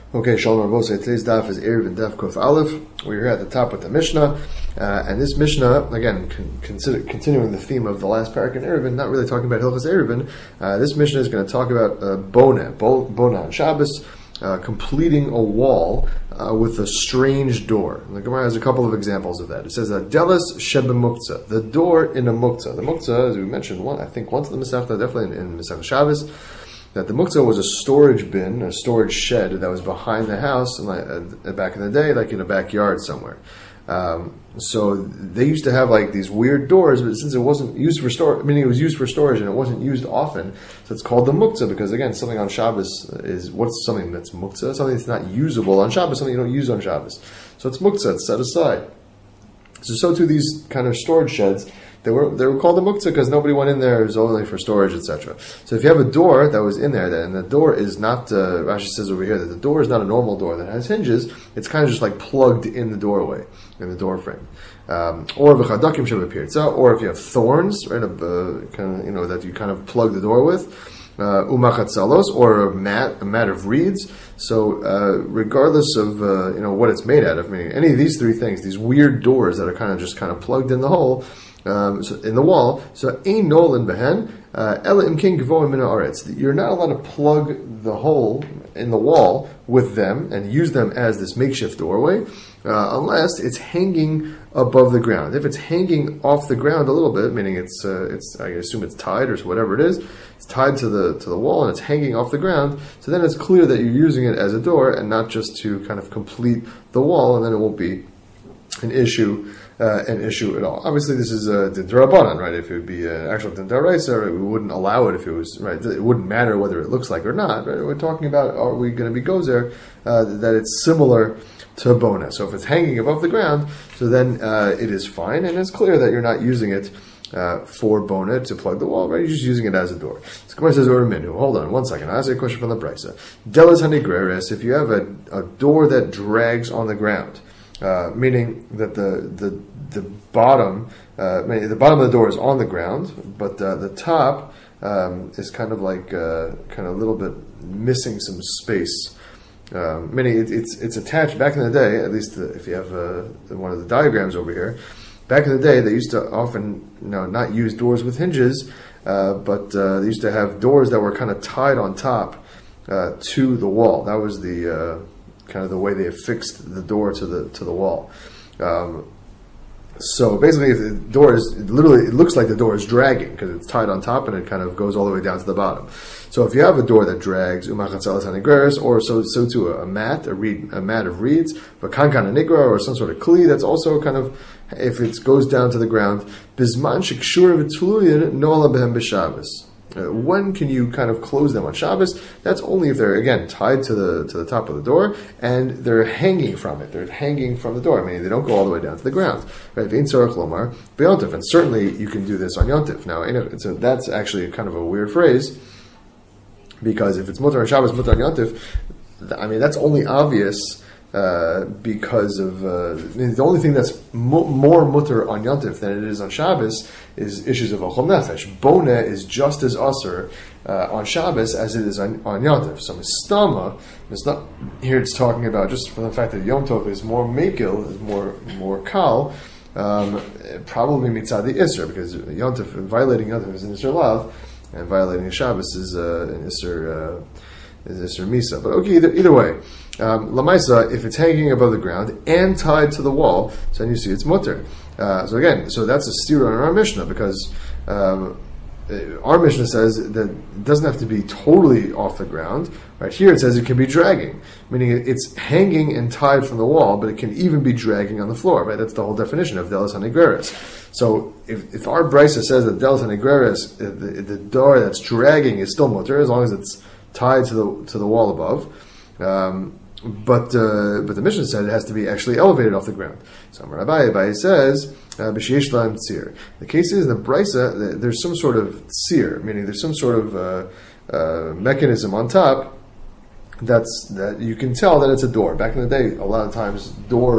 Okay, Shalom Rabosei. Today's daf is Erev and Daf Kuf Aleph. We're here at the top with the Mishnah, and this Mishnah, again, continuing the theme of the last parak in Erevin, not really talking about Hilchos Erevin. This Mishnah is going to talk about Bona on Shabbos, completing a wall with a strange door. And the Gemara has a couple of examples of that. It says Delas Sheba Muktzah, the door in a Muktzah. The Muktzah, as we mentioned, I think once in the Masechta, definitely in Masechta Shabbos, that the muktzah was a storage bin, a storage shed that was behind the house, back in the day, like in a backyard somewhere. So they used to have like these weird doors, but since it wasn't used for storage, meaning it was used for storage and it wasn't used often, so it's called the muktzah, because again, something on Shabbos is, what's something that's muktzah? Something that's not usable on Shabbos, something you don't use on Shabbos. So it's muktzah, it's set aside. So too these kind of storage sheds, they were called the muktzah because nobody went in there. It was only for storage, etc. So if you have a door that was in there, and the door is not, Rashi says over here that the door is not a normal door that has hinges, it's kind of just like plugged in the doorway, in the door frame. Or v'chadakim shebepirtza, or if you have thorns, right, kind of, that you kind of plug the door with, umachatzalos, or a mat of reeds. So regardless of what it's made out of, meaning any of these three things, these weird doors that are kind of plugged in the hole, so in the wall, so ein nolan behen ela imkin gvoim min haaretz. You're not allowed to plug the hole in the wall with them and use them as this makeshift doorway, unless it's hanging above the ground. If it's hanging off the ground a little bit, meaning it's I assume it's tied or whatever it is, it's tied to the wall and it's hanging off the ground. So then it's clear that you're using it as a door and not just to kind of complete the wall, and then it won't be an issue at all. Obviously, this is a din d'Rabbanan, right? If it would be an actual din d'Oraisa, we wouldn't allow it if it was, right? It wouldn't matter whether it looks like or not, right? We're talking about, are we going to be gozer, that it's similar to bona. So if it's hanging above the ground, so then it is fine, and it's clear that you're not using it for bona to plug the wall, right? You're just using it as a door. So Gemara says, hold on one second, I'll ask you a question from the Brisa. Delas hanigreres, if you have a door that drags on the ground, meaning that the bottom, the bottom of the door is on the ground, but the top is kind of like a little bit missing some space. Meaning it's attached. Back in the day, at least if you have one of the diagrams over here, back in the day they used to often not use doors with hinges, but they used to have doors that were kind of tied on top to the wall. That was the kind of the way they affixed the door to the wall. So basically, if the door is literally, it looks like the door is dragging because it's tied on top and it kind of goes all the way down to the bottom. So if you have a door that drags, or so too a mat of reeds, v'kankan anigra, or some sort of kli that's also kind of, if it goes down to the ground, bisman shekshur v'tluyin nola behem b'Shabbos. When can you kind of close them on Shabbos? That's only if they're, again, tied to the top of the door and they're hanging from it. They're hanging from the door. I mean, they don't go all the way down to the ground. Right? And certainly you can do this on Yontif. Now, so that's actually kind of a weird phrase, because if it's mutar on Shabbos, mutar on Yontif, I mean, that's only obvious because of the only thing that's more mutter on Yontif than it is on Shabbos is issues of Ochel Nefesh. Bona is just as usher on Shabbos as it is on Yontif. So Mistama, it's not here. It's talking about just from the fact that Yom Tov is more mekil, is more kal, probably mitzad the Isser, because Yontif, violating Yontif is an Isser Lav, and violating Shabbos is an Isser Misa. But okay, either way. Lamaisa, if it's hanging above the ground and tied to the wall, so then you see it's mutter. So that's a steer on our Mishnah, because our Mishnah says that it doesn't have to be totally off the ground. Right here it says it can be dragging, meaning it's hanging and tied from the wall, but it can even be dragging on the floor. Right, that's the whole definition of delas hanigreres. So if our Brisa says that delas hanigreres, the door that's dragging is still mutter as long as it's tied to the wall above. But the Mishnah said it has to be actually elevated off the ground. So Abaye says, b'sheish lahem tzir. The case is in the Brisa, there's some sort of tzir, meaning there's some sort of mechanism on top that you can tell that it's a door. Back in the day, a lot of times doors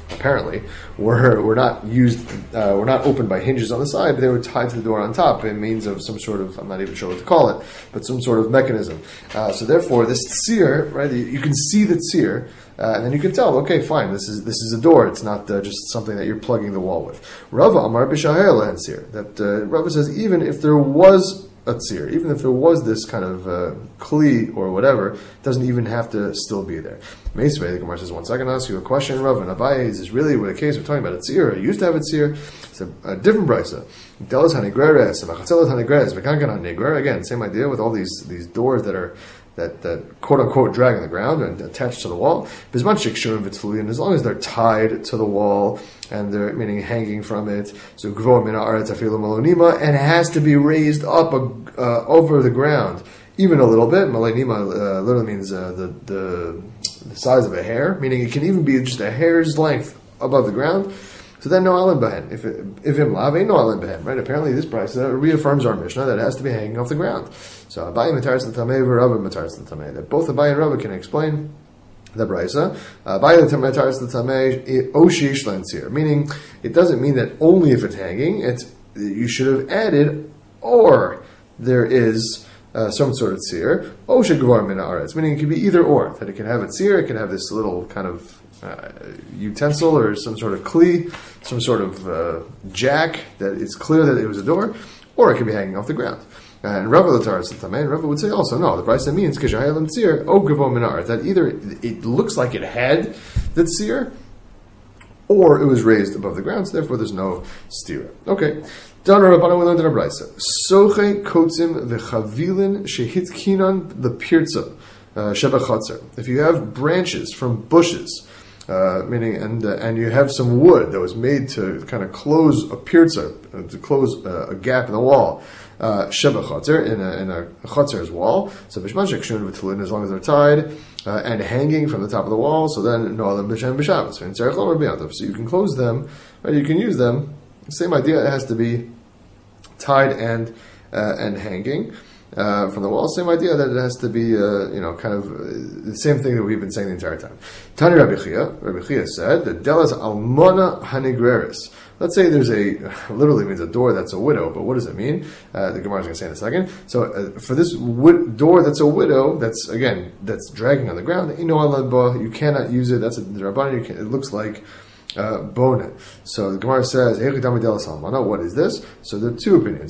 apparently, were not used, were not opened by hinges on the side, but they were tied to the door on top in means of some sort of, I'm not even sure what to call it, but some sort of mechanism. So therefore, this tzir, right, you can see the tzir, and then you can tell, okay, fine, this is a door. It's not just something that you're plugging the wall with. Rava Amar b'shahel tzir. That Rava says even if there was a tzir, even if there was this kind of kli or whatever, it doesn't even have to still be there. Meisvei, the Gemara says, 1 second, I'll ask you a question, Rav and Abaye. Is this really what a case we're talking about a tzir? I used to have a tzir. It's a different brisa. Delas hanigreres, v'chatzelas hanigreres, v'kankan hanigrer. Again, same idea with all these doors that quote unquote drag on the ground and attached to the wall. And as long as they're tied to the wall and they're meaning hanging from it, so and it has to be raised up over the ground, even a little bit. Malonima literally means the size of a hair, meaning it can even be just a hair's length above the ground. So then no alim behen. If him lav ain't no alim behen, right? Apparently this price reaffirms our Mishnah that it has to be hanging off the ground. So Abaye mataris l'tamei v'Rava mataris l'tamei. That both Abaye and Rava can explain the brisa. Abaye mataris l'tamei oshish l'ensir, meaning it doesn't mean that only if it's hanging. You should have added or there is some sort of tzir. Oshe gvar min haaretz, meaning it could be either or. That it can have a tzir, it can have this little kind of utensil or some sort of kli, some sort of jack that it's clear that it was a door, or it could be hanging off the ground. And Rava would say also, no, the brisa means k'shahayel tzir o gavo minar, that either it looks like it had the tzir, or it was raised above the ground, so therefore there's no stira. Okay. Done Rabbana, we learned in a brisa. Soche kotzim v'chavilin shehitkinan the pirza sheba chatzer. If you have branches from bushes, meaning and you have some wood that was made to kind of close a pirza, to close a gap in the wall, sheba chatzer in a chatzer's wall. So bishmashik shun v'tulin, as long as they're tied and hanging from the top of the wall. So then no alam b'shem b'shabbos. So you can close them, right? You can use them. Same idea. It has to be tied and hanging from the wall. Same idea that it has to be, kind of the same thing that we've been saying the entire time. Tani Rabbi Chia said that delas almona hanigreris. Let's say there's literally means a door that's a widow, but what does it mean? The Gemara is going to say in a second. So for this door that's a widow, that's dragging on the ground, you cannot use it. That's a Rabbanan. It looks like bonet. So the Gemara says, what is this? So there are two opinions.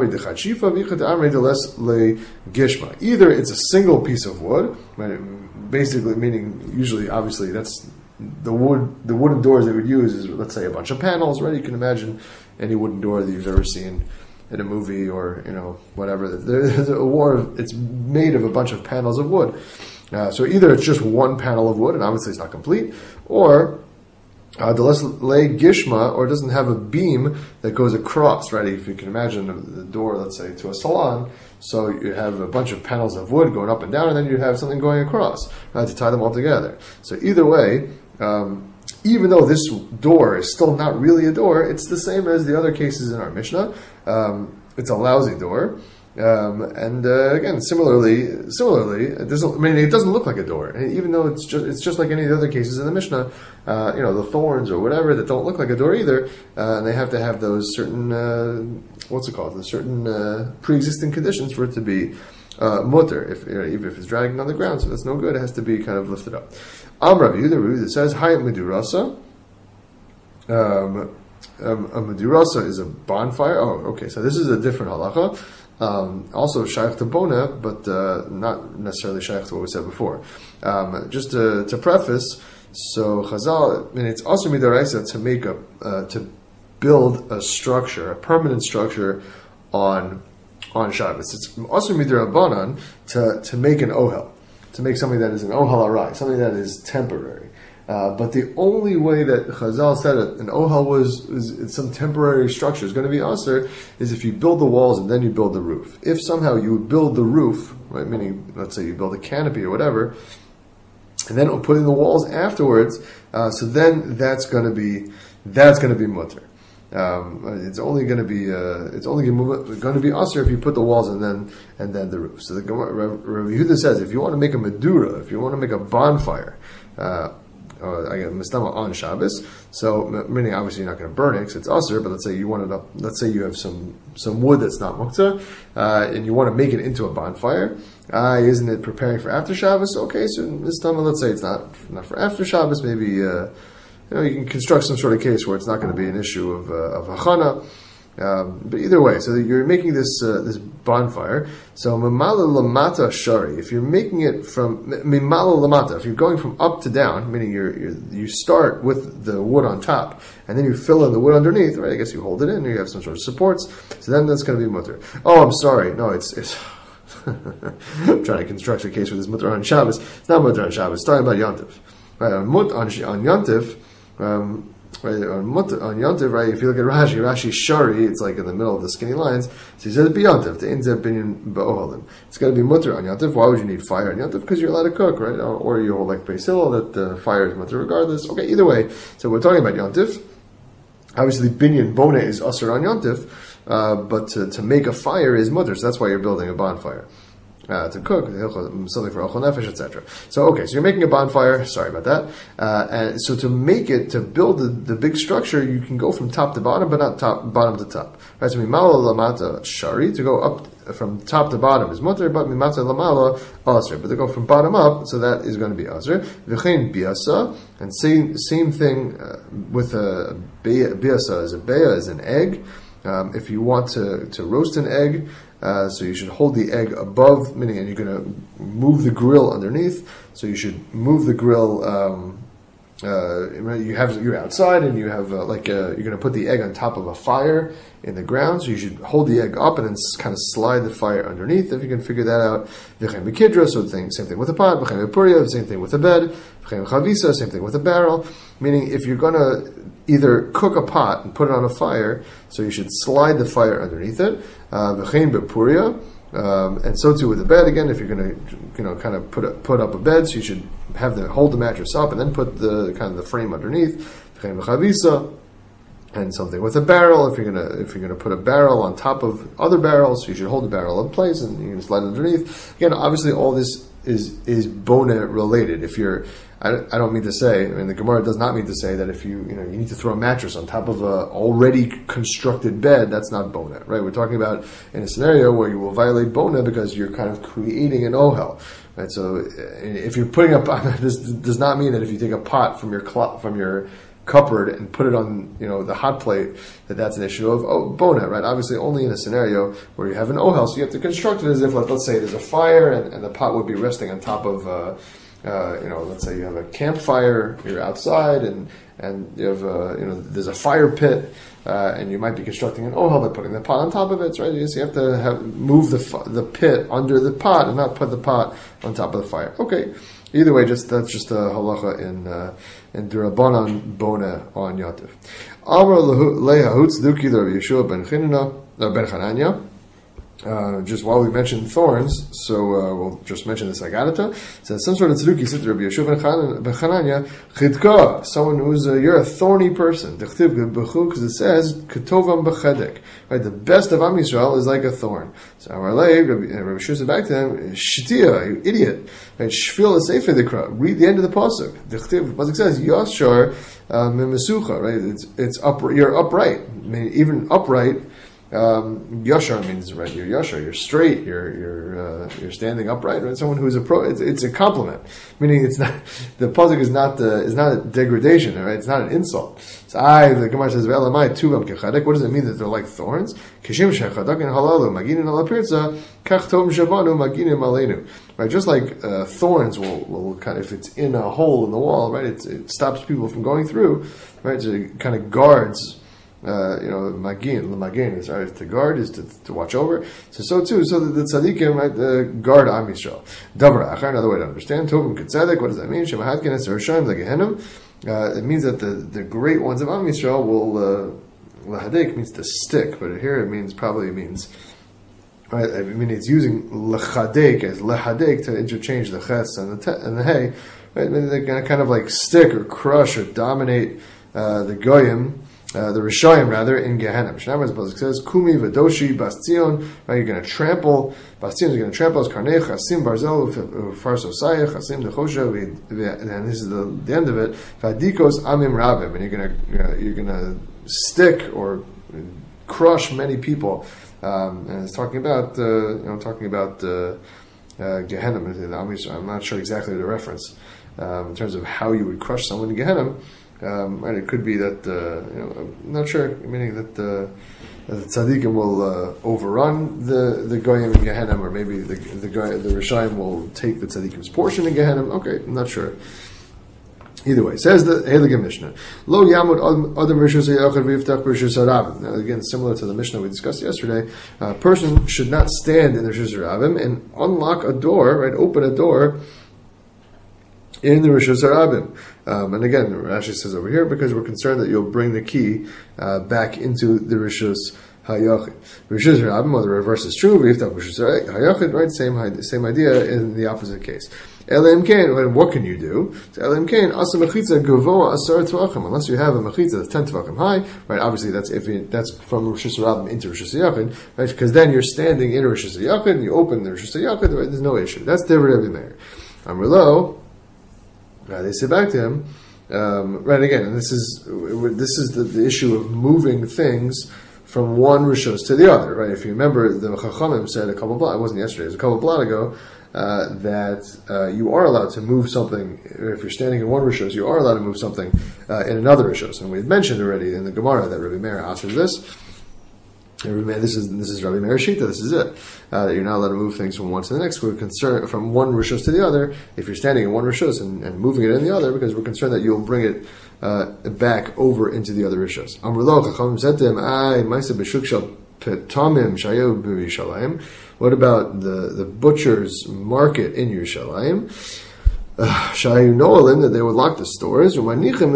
Either it's a single piece of wood, right? Basically meaning, usually, obviously, that's the wooden doors they would use is, let's say, a bunch of panels, right? You can imagine any wooden door that you've ever seen in a movie or, whatever. There's a war, it's made of a bunch of panels of wood. So either it's just one panel of wood, and obviously it's not complete, or the less lay gishma, or it doesn't have a beam that goes across, right? If you can imagine the door, let's say, to a salon, so you have a bunch of panels of wood going up and down, and then you have something going across, right, to tie them all together. So either way, even though this door is still not really a door, it's the same as the other cases in our Mishnah. It's a lousy door. Again, similarly, it doesn't look like a door. And even though it's just like any of the other cases in the Mishnah, the thorns or whatever that don't look like a door either, and they have to have those certain, the certain pre-existing conditions for it to be mutter, even if it's dragging on the ground, so that's no good. It has to be kind of lifted up. Rav Yehuda that says Hayat Medurasa. A Medurasa is a bonfire. Oh, okay. So this is a different halacha. Also shaykh to bona, but not necessarily shaykh to what we said before. Just to preface, so Chazal, and it's also midaraisa to build a structure, a permanent structure on Shabbos. It's also midarabanan to make an ohel, to make something that is an ohel arai, something that is temporary. But the only way that Chazal said it, an ohel is some temporary structure, is going to be aser, is if you build the walls and then you build the roof. If somehow you would build the roof, right, meaning, let's say you build a canopy or whatever, and then put in the walls afterwards, so then that's going to be mutter. It's only going to be aser if you put the walls and then the roof. So the Rav Yehuda says, if you want to make a medura, if you want to make a bonfire, again, mistama on Shabbos. So, meaning obviously you're not going to burn it because it's usher, but let's say you have some wood that's not muktzah, and you want to make it into a bonfire. Isn't it preparing for after Shabbos? Okay, so mistama, let's say it's not for after Shabbos, maybe, you can construct some sort of case where it's not going to be an issue of hachana. But either way, so you're making this bonfire. So mimala lamata shari. If you're making it from mimala lamata, if you're going from up to down, meaning you start with the wood on top and then you fill in the wood underneath, right? I guess you hold it in, and you have some sort of supports. So then that's going to be mutter. Oh, I'm sorry. No, it's. I'm trying to construct a case for this mutter on Shabbos. It's not mutter on Shabbos. It's talking about Yontif. Right, on Yontif. Right, on Yontiv, right? If you look at Rashi Shari, it's like in the middle of the skinny lines. So he says B'Yontiv, the Inzeh Binyan Ba'ohalim. It's going to be mutter on Yontiv. Why would you need fire on Yontiv? Because you're allowed to cook, right? Or you hold like Beis Hillel that the fire is mutter regardless. Okay, either way. So we're talking about Yontiv. Obviously, Binyan Bona is Asr on Yontiv, but to make a fire is mutter. So that's why you're building a bonfire. To cook, something for Ochel Nefesh, etc. So, okay, so you're making a bonfire. Sorry about that. And so to build the big structure, you can go from top to bottom, but not bottom to top. Right? So, Mimala Lamata Shari, to go up from top to bottom is mutter, but Mimata Lamala Asr. But to go from bottom up, so that is going to be Asr. V'chein Biasa, and same thing with a Biasa, as a Beya is an egg. If you want to roast an egg, so you should hold the egg above, meaning, and you're going to move the grill underneath. So you should move the grill. You're outside, and you have you're going to put the egg on top of a fire in the ground. So you should hold the egg up and then kind of slide the fire underneath. If you can figure that out, v'chein b'kidra, so same thing with a pot. V'chein b'puria, same thing with a bed. V'chein b'chavisa, same thing with a barrel. Meaning, if you're going to either cook a pot and put it on a fire, so you should slide the fire underneath it. V'chein b'puria, and so too with the bed. Again, if you're going to, kind of put up a bed, so you should hold the mattress up and then put the kind of the frame underneath. V'chein b'chavisa, and something with a barrel. If you're gonna put a barrel on top of other barrels, so you should hold the barrel in place and you're gonna slide it underneath. Again, obviously, all this is bona related. If you're I don't mean to say, the Gemara does not mean to say that if you need to throw a mattress on top of a already constructed bed, that's not bona, right? We're talking about in a scenario where you will violate bona because you're kind of creating an ohel, right? So if you're putting up, this does not mean that if you take a pot from your cupboard and put it on, the hot plate, that's an issue of bona, right? Obviously, only in a scenario where you have an ohel, so you have to construct it as if, let's say, there's a fire and the pot would be resting on top of. Let's say you have a campfire, you're outside, and you have, there's a fire pit, and you might be constructing an ohel by putting the pot on top of it, right? So you have to move the pit under the pot and not put the pot on top of the fire. Okay, either way, that's just a halacha in Durabanan Bona on Yativ. Amar lehahutz duki Rabbi Yeshua ben Chananya. Just while we mentioned thorns, so we'll just mention this Agadata. So some sort of tzduki sit Rabbi Yeshua ben Chananya chidka, someone who's you're a thorny person. Because it says ketovam b'chedek. Right, the best of Am Yisrael is like a thorn. So Amar Lei, Rabbi Yeshua said back to him, shtia, you idiot. Right, shfil a sefer dikra. Read the end of the pasuk. The pasuk says yashar memesucha. Right, it's upright. You're upright. I mean, even upright. Yashar means right. You're yashar. You're straight. You're standing upright. Right? Someone who's it's a compliment. Meaning it's not the pasuk is not a degradation. Right? It's not an insult. So the Gemara says ve'elamai tuvam kechadek. What does it mean that they're like thorns? Kishim shechadek and halalu maginin alapirza kach tom shabanu maginim alenu. Right? Just like thorns will kind of, if it's in a hole in the wall, right? It stops people from going through. Right? So it kind of guards. Magin is right, to guard is to watch over. So the tzaddikim, right, guard Am Yisrael. Davar achar, another way to understand Tovim Ketzedek. What does that mean? Shemahad Kenes Rishayim Legehenim. It means that the great ones of Am Yisrael will lahadek means to stick, but here it means right. I mean it's using lechadek as lehadek to interchange the ches and the hey. Right, they're going to kind of like stick or crush or dominate the goyim. the Rishayim rather in Gehenna. Mishnah says, "Kumi v'doshi bastion." Right, you're going to trample. Bastion is going to trample. As karnei chasim barzel ufarso sayich chasim dechosha. And this is the end of it. Vadikos amim rabim, and you're going to stick or crush many people. And it's talking about Gehenna. I'm not sure exactly the reference in terms of how you would crush someone in Gehenna. And it could be that I'm not sure, meaning that the tzaddikim will overrun the goyim in Gehenna, or maybe the Rishayim will take the tzaddikim's portion in Gehenna. Okay, I'm not sure. Either way, says the Heilige Mishnah, Lo Yamud Adam Rishus Hayachid V'Yiftach Rishus Harabim. Now, again, similar to the Mishnah we discussed yesterday, a person should not stand in the Rishus Harabim and unlock a door, right? Open a door in the Rishus Harabim. And again, Rashi says over here, because we're concerned that you'll bring the key back into the Rishus Hayachid. Rishus Harabim, or the reverse is true, V'Yiftach Rishus Hayachid, right? Same idea in the opposite case. Elim Kain, what can you do? So Elim Kain, Asa Mechitza Gavoa Asar Tvachim. Unless you have a Mechitza that's 10 Tvachim high, right? Obviously, that's from Rishus Harabim into Rishus Hayachid, right? Because then you're standing in Rishus Hayachid, and you open the Rishus Hayachid, right? There's no issue. That's Devar Rebbe Meir. Amrlo, they say back to him, right again, and this is the issue of moving things from one Rishus to the other, right? If you remember, the Chachamim said it wasn't yesterday, it was a couple of blot ago, that you are allowed to move something. If you're standing in one Rishos, you are allowed to move something in another Rishos. And we had mentioned already in the Gemara that Rabbi Meir answers this. This is Rabbi Meir Shita. This is it. That you're not allowed to move things from one to the next. We're concerned from one Rishos to the other. If you're standing in one Rishos and moving it in the other, because we're concerned that you'll bring it back over into the other Rishos. Amrlo Chachamim said to him, "Ay, Ma'aseh b'shuk shel petamim shayu b'Yerushalayim." What about the butcher's market in Yerushalayim? Shayu no'alim, that they would lock the stores, and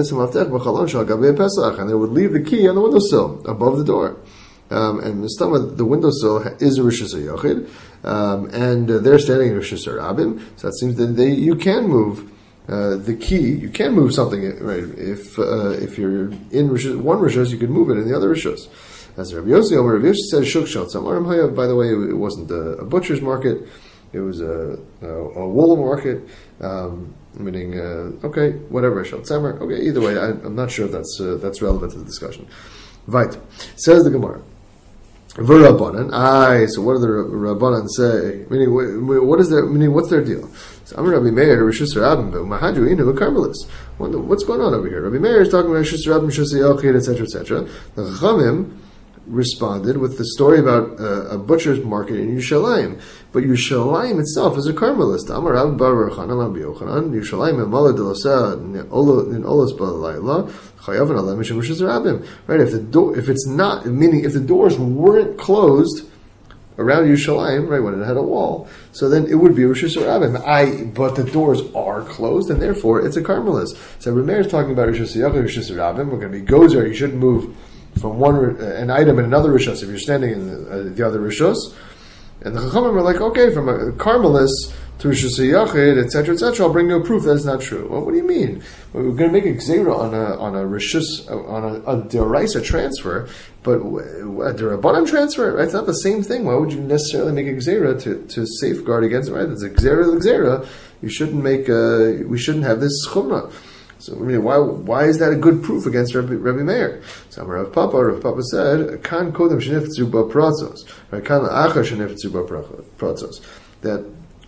they would leave the key on the windowsill above the door. And the windowsill is a Rishus Hayachid, and they're standing in Rishus Harabim. So that seems that you can move the key. You can move something, right? If you're in one Rishus, you can move it in the other Rishus. As Rabbi Yossi says, Shuk Shel Tzamarim Hayav. By the way, it wasn't a butcher's market; it was a wool market. Meaning, okay, whatever Shel Tzamar. Okay, either way, I'm not sure if that's relevant to the discussion. Vait says the Gemara. V'Rabbanan. So what do the Rabbanan say? Meaning, what is their meaning? What's their deal? So Amar Rabbi Meir Rishus Harabim Mahadru Inu Karmelis. What's going on over here? Rabbi Meir is talking about Rishus Harabim, Rishus Hayachid, etc., etc. The Chachamim responded with the story about a butcher's market in Yerushalayim. But Yerushalayim itself is a Carmelist. Amar Rabbi Bar Chanan Rabbi Yochanan, Yerushalayim Mala Delosa in Olos Balayla, Chayavan Alem Mishum Rishus Harabim. Right? If it's not, meaning if the doors weren't closed around Yerushalayim, right, when it had a wall, so then it would be Rishus Harabim. But the doors are closed, and therefore it's a Carmelist. So Rabbi Meir is talking about Rishus Hayachid, Rishus Harabim. We're going to be gozer. You shouldn't move from an item in another Rishos if you're standing in the other Rishos. And the Chachamim are like, okay, from a Carmelist to Rishus Hayachid, etc., etc., I'll bring you a proof that it's not true. Well, what do you mean? We're going to make a Gzeira on a Rishus, on a Deraisa transfer, but a Derabanan transfer, right? It's not the same thing. Why would you necessarily make a Gzeira to safeguard against it, right? It's a Gzeira. You shouldn't we shouldn't have this Chumrah. So, why is that a good proof against Rabbi Meir? So, Rav Papa said, "Kan kodem shenifetzu ba pratzos, right? Kan la'achar shenifetzu ba pratzos." That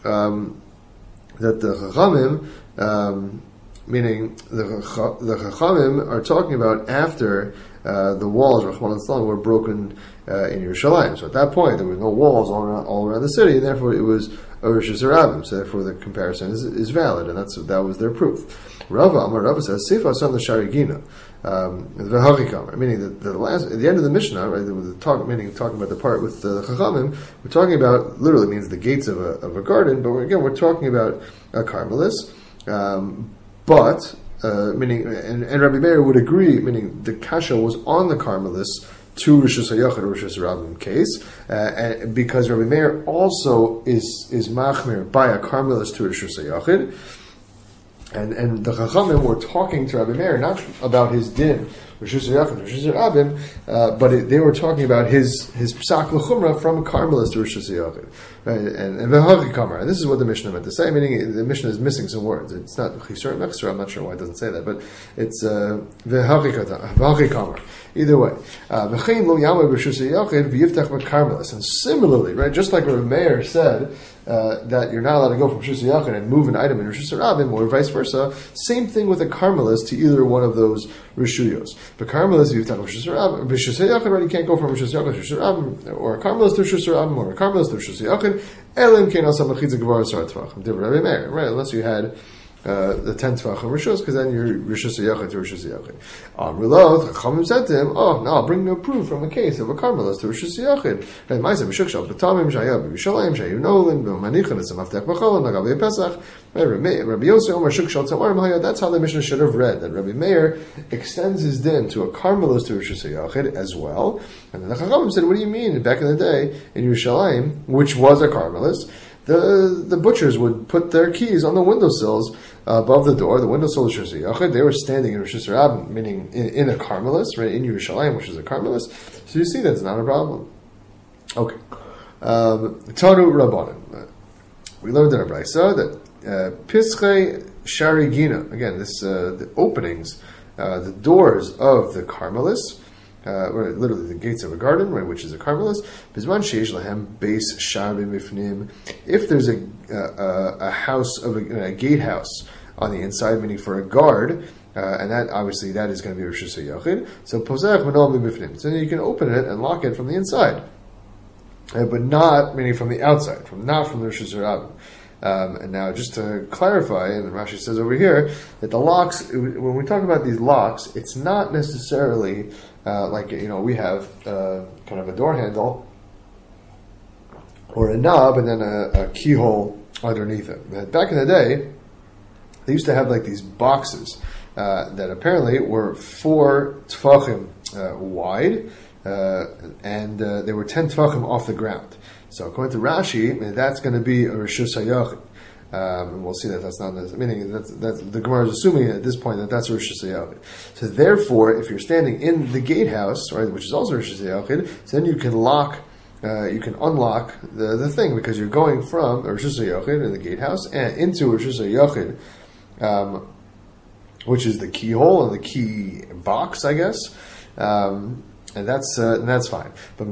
the Chachamim, meaning the Chachamim, are talking about after the walls, Rachmana litzlan, were broken in Yerushalayim. So at that point, there were no walls all around the city, and therefore it was a Rishus Harabim. So therefore, the comparison is valid, and that was their proof. Rava says, Sifa son the Sharigina, meaning at the end of the Mishnah, right? Talking about the part with the Chachamim, we're talking about literally means the gates of a garden, but we're talking about a Carmelist, but meaning and Rabbi Meir would agree, meaning the kasha was on the Carmelists to Rishus Hayachid or Rishus Harabim case, because Rabbi Meir also is machmir by a Carmelist to Rishus Hayachid. And the Chachamim were talking to Rabbi Meir not about his din, Rishus Yachid, Rishus Rabim, but they were talking about his psak l'chumra from Carmelis to Rishus Yachid, right? And v'hagi kamar. And this is what the Mishnah meant to say. Meaning the Mishnah is missing some words. It's not chisur mechsur. I'm not sure why it doesn't say that, but it's v'hagi kamar. Either way, v'chein lo yamar Rishus Yachid v'yiftach b'Carmelis. And similarly, right, just like Rabbi Meir said. That you're not allowed to go from Rishus Yachid and move an item in Rishus Rabim, or vice versa. Same thing with a Carmelis to either one of those Rishuyos. But Carmelis, if you talk about Rishus Yachid, right, you can't go from Rishus Yachid to Rishus Rabim, or a Carmelis to Rishus Rabim, or a Carmelis to Rishus Yachid. Elim kein asam mechitza gvar sar tvach. Different Rabbi Meir, right? Unless you had the 10 tvachim rishus, because then you're rishus yachid to rishus yachid. Amrullah, the Chachamim said to him, "Oh, no, I'll bring no proof from a case of a Carmelis to rishus yachid." And Ma'aseh b'shuk shal b'tamim shayah b'Yushalayim shayu nolim b'manichan es amaftech b'cholim l'gavei Pesach. Rabbi Yossi Omer shuk shal tzamarim hayah. That's how the Mishnah should have read, that Rabbi Meir extends his din to a Carmelis to rishus yachid as well. And then the Chachamim said, "What do you mean? Back in the day in Yerushalayim, which was a Carmelis, the butchers would put their keys on the windowsills above the door. The windowsill is Rishus Yachid. They were standing in Rishus Rabim, meaning in a Carmelis, right, in Yerushalayim, which is a Carmelis. So you see that's not a problem. Okay. Taru Rabbanim. We learned in our Brisa that Pischei Sharigina, again, this the openings, the doors of the Carmelis, or literally the gates of a garden, right, which is a Carmelis. Bizman sheish lahem beis shar b'mifnim. If there's a house of a gatehouse on the inside, meaning for a guard, and that obviously that is going to be Rishus Yachid. So posach v'nol b'mifnim. So you can open it and lock it from the inside, but not meaning from the outside, not from the Rishus Rabim. And now, just to clarify, and Rashi says over here that the locks, when we talk about these locks, it's not necessarily like, we have kind of a door handle or a knob and then a keyhole underneath it. Back in the day, they used to have like these boxes that apparently were 4 tfachim wide, and they were 10 tfachim off the ground. So according to Rashi, that's going to be a Rishus Yachid. And we'll see that that's not, meaning that's the Gemara is assuming at this point that that's a Rishus Yachid. So therefore, if you're standing in the gatehouse, right, which is also Rishus Yachid, so then you can unlock the thing, because you're going from a Rishus Yachid in the gatehouse and into a Rishus Yachid, which is the keyhole and the key box, I guess. And that's fine. But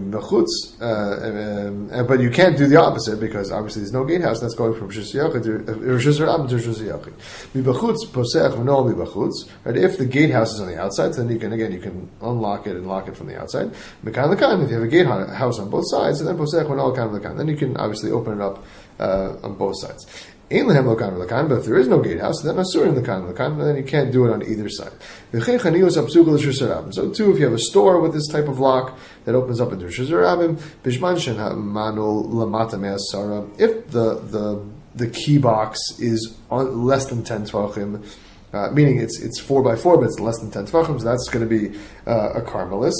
but you can't do the opposite, because obviously there's no gatehouse that's going from Rishus Yachid to Rishus Rabim to Rishus Yachid. Mibachutz posech v'no mibachutz. Right? If the gatehouse is on the outside, then you can unlock it and lock it from the outside. Mekan lekan. If you have a gatehouse on both sides, then posech v'no lekan lekan. Then you can obviously open it up on both sides. But if there is no gatehouse, then asur in lekan, and then you can't do it on either side. So too, if you have a store with this type of lock that opens up into Rishus Rabim, if the key box is less than 10 tvachim, meaning it's 4x4, but it's less than 10 tvachim, so that's going to be a Carmelis.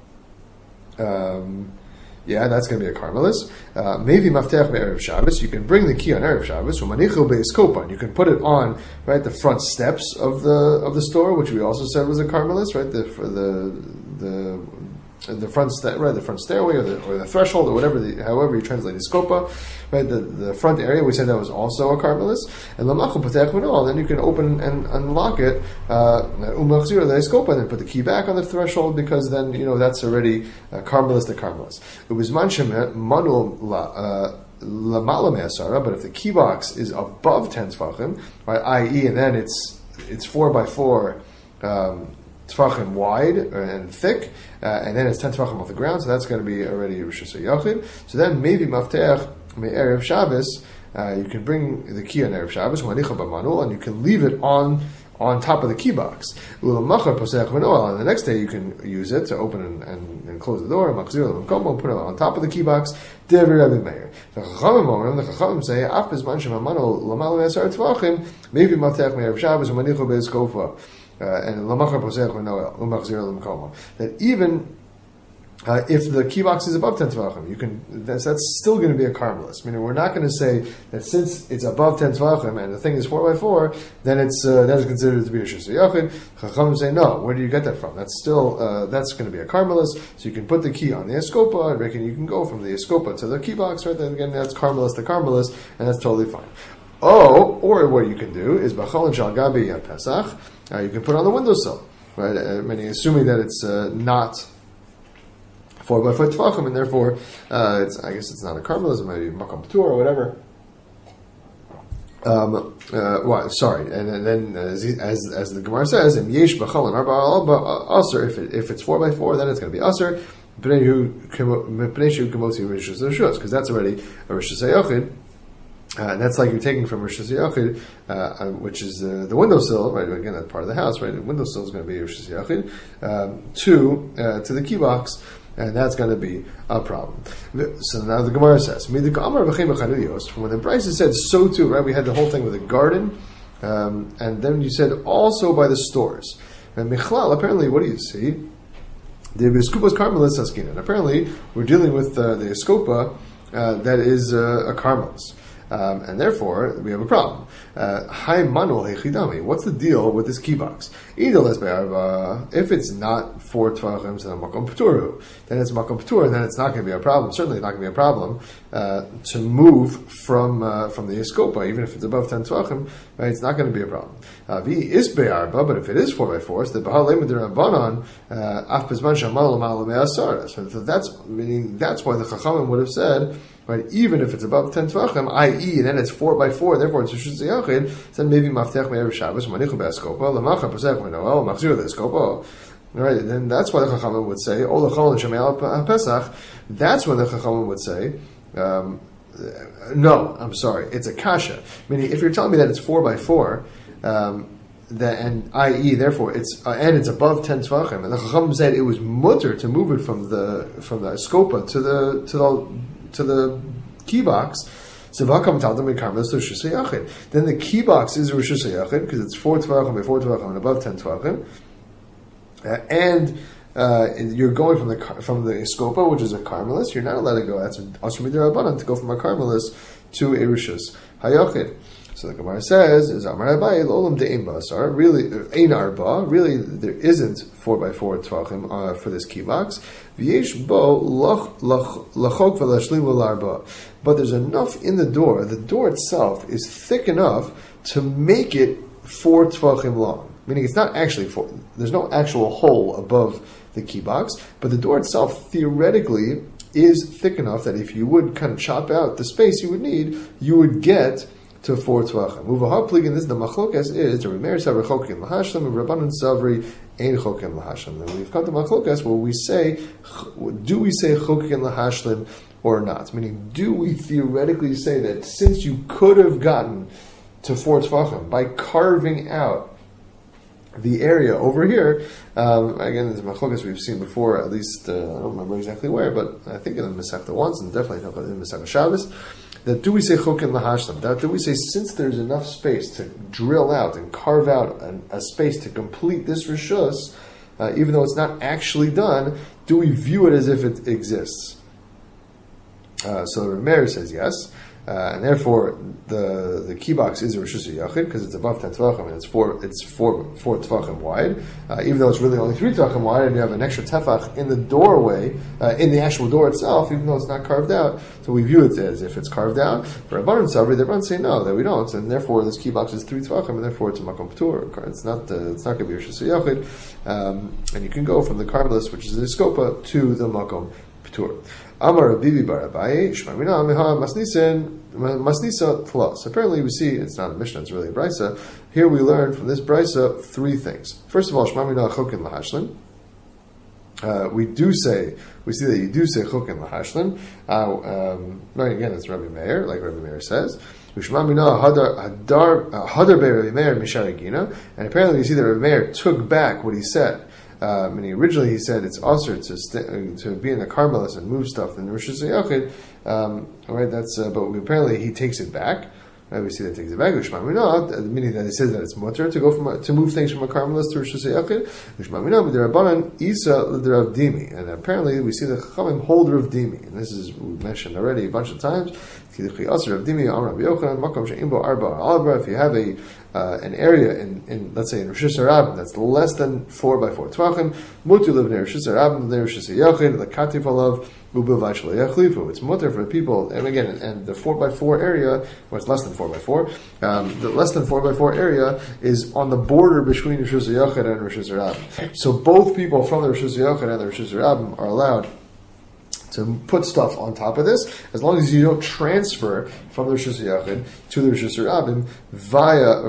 That's going to be a Carmelis. Maybe Mafteach be'erev Shabbos. You can bring the key on erev Shabbos. Umanichu be'eskopan. You can put it on, right, the front steps of the store, which we also said was a Carmelis, right? The front right, the front stairway or the threshold or whatever, however you translate it, skopa, right? The front area, we said that was also a Carmelis. And lamachu patech v'nol. Then you can open and unlock it. Umachzir le'eskopa, and then put the key back on the threshold, because then that's already Carmelis to Carmelis. Ubizman shemet manul lamala me'asara. But if the key box is above 10 tfachim, right, i.e., and then it's 4x4. Tfachim wide and thick, and then it's 10 tfachim off the ground, so that's going to be already Rishus Yachid. So then maybe Mafteach me'erev Shabbos, you can bring the key on erev Shabbos, and you can leave it on top of the key box. And the next day you can use it to open and close the door, and put it on top of the key box. The Chachamim say, maybe Mafteach me'erev Shabbos, and that even If the key box is above 10 tvachim, that's still going to be a karmelis. Meaning, we're not going to say that since it's above 10 tvachim and the thing is 4x4, then that is considered to be a shus yachid. Chachamim say no. Where do you get that from? That's still that's going to be a karmelis. So you can put the key on the escopa, and you can go from the escopa to the key box. Right then again, that's karmelis to karmelis, and that's totally fine. Oh, or what you can do is b'cholin shal gabi pesach. You can put on the windowsill, right? Meaning, assuming that it's not 4x4 tvachim, and therefore, I guess it's not a karmelis, it might be makam patur or whatever. Sorry, and then as the Gemara says, in yesh b'chalon arba aser, if it's 4x4, then it's going to be aser, because that's already a rishus hayachid. And that's like you're taking from Rishus Yachid, which is the windowsill, right? Again, that's part of the house, right? The windowsill is going to be Rishus Yachid, to the key box, and that's going to be a problem. So now the Gemara says, from when the Brisa said so too, right? We had the whole thing with the garden, and then you said also by the stores. And Michlal, apparently, what do you see? The Escopa's Carmelis Haskinan. Apparently, we're dealing with the Escopa that is a Carmelis. And therefore, we have a problem. What's the deal with this key box? If it's not 4 tvachim, then it's makom patur, then it's not going to be a problem. Certainly not going to be a problem to move from the escopa, even if it's above 10 tvachim. Right? It's not going to be a problem. But if it is 4x4, so the that's why the Chachamim would have said, right, even if it's above 10 tvachim, i.e., then it's 4x4, therefore it's Rishus Yachid, then maybe Maftech Me'erev Shabbos, Manichu Be'eskopa, L'macha Pesach Me'noel, Machzir Le'eskopa. Right, then that's why the Chachamim would say, O L'chol L'Shamei Pesach, that's when the Chachamim would say, no, I'm sorry, it's a kasha. Meaning, if you're telling me that it's 4x4, and i.e., therefore it's and it's above 10 tvachim, and the Chachamim said it was mutter to move it from the escopa to the key box. So then the key box is Rishus Yachid because it's 4 tvachim by 4 tvachim and above 10 tvachim, and you're going from the escopa, which is a karmelis. You're not allowed to go. That's asur midrabanan to go from a karmelis to a Rishus Hayachid. So the Gemara says, "Is Amar Abaye Olam de'ein ba'asar." Really, ein arba. Really, there isn't 4x4 tvachim for this key box. V'yesh bo lachok v'lashlim v'larba. But there's enough in the door. The door itself is thick enough to make it 4 tvachim long. Meaning, it's not actually 4. There's no actual hole above the key box, but the door itself theoretically is thick enough that if you would kind of chop out the space you would need, you would get to 4 tvachim. Uvahar pligin, this the machlokas is the Remeir Savri Chokim Lahashlim and Rabbanan Savri Ein Chokim Lahashlim. And we've come to machlokas where we say, do we say Chokim Lahashlim or not? Meaning, do we theoretically say that since you could have gotten to 4 tvachim by carving out the area over here, again, there's machlokas we've seen before, at least, I don't remember exactly where, but I think in the Masechta once, and definitely in the Masechta Shabbos, that do we say chokin lahashlam? That do we say since there's enough space to drill out and carve out a space to complete this rishus, even though it's not actually done, do we view it as if it exists? So the Remeir says yes, and therefore the key box is a rishus yachid because it's above 10 tvachim and it's 4 tvachim wide, even though it's really only 3 tvachim wide, and you have an extra tefach in the doorway, in the actual door itself, even though it's not carved out. So we view it as if it's carved out. For Rabbanan Savri, the Rabbanan say no, that we don't, and therefore this key box is 3 tvachim, and therefore it's a makom patur. It's not going to be rishus yachid, and you can go from the karmelis, which is the escopa, to the makom patur. Amar Bibi Bar Abaye, Shmamina Meha Masnisa Tlas. Apparently we see, it's not a Mishnah, it's really a Brisa. Here we learn from this Brisa 3 things. First of all, Shmamina Chokin Lahashlim. We see that you do say Chokin Lahashlim. Right, again, it's Rabbi Meir, like Rabbi Meir says. Shmamina Hadar Be Rabbi Meir Misharigina. And apparently we see that Rabbi Meir took back what he said. Originally he said it's usher to be in the karmelis and move stuff in Rishus Yachid, right? That's but apparently he takes it back. Right, we see that takes it back. Meaning that it says that it's mutter to go to move things from a Carmelist to Rosh Hashanah. And apparently we see the Chachamim hold Rav Dimi, and this is we mentioned already a bunch of times. If you have an area in let's say in Rosh Hashanah that's less than 4 by 4 tvachim, mutu live near Rosh Hashanah, near Rosh Hashanah, the katif alav. It's mutter for people, and again, and the 4 by 4 area, well, it's less than 4 by 4. The less than 4 by 4 area is on the border between Rosh Hashanah and Rosh Hashanah. So both people from the Rosh Hashanah and the Rosh Hashanah are allowed to put stuff on top of this, as long as you don't transfer from the Rosh Hashanah to the Rosh Hashanah via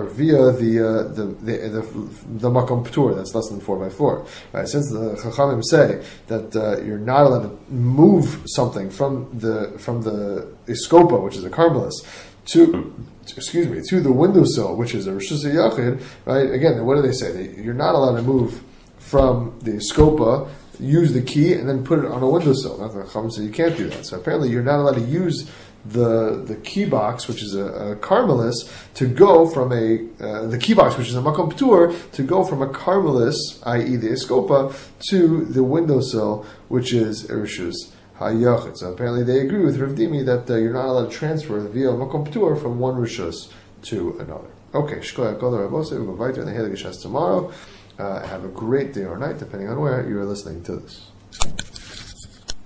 the Makom P'tur that's less than 4 by 4. Right? Since the Chachamim say that you're not allowed to move something from the Iskopa, which is a Carmelis, to the windowsill, which is a Rosh Hashanah, right? Again, what do they say? You're not allowed to move from the Iskopa, use the key, and then put it on a windowsill. That's the Chacham said you can't do that. So apparently you're not allowed to use the key box, which is a Carmelis, to go from the key box, which is a Makom P'tur, to go from a Carmelis, i.e. the Iskopa, to the windowsill, which is Rishus HaYachid. So apparently they agree with Rav Dimi that you're not allowed to transfer via Makom P'tur from one Rishus to another. Okay, Shkoyach Kol Rabosei, we'll go weiter in the Heilig Shas tomorrow. Have a great day or night, depending on where you are listening to this.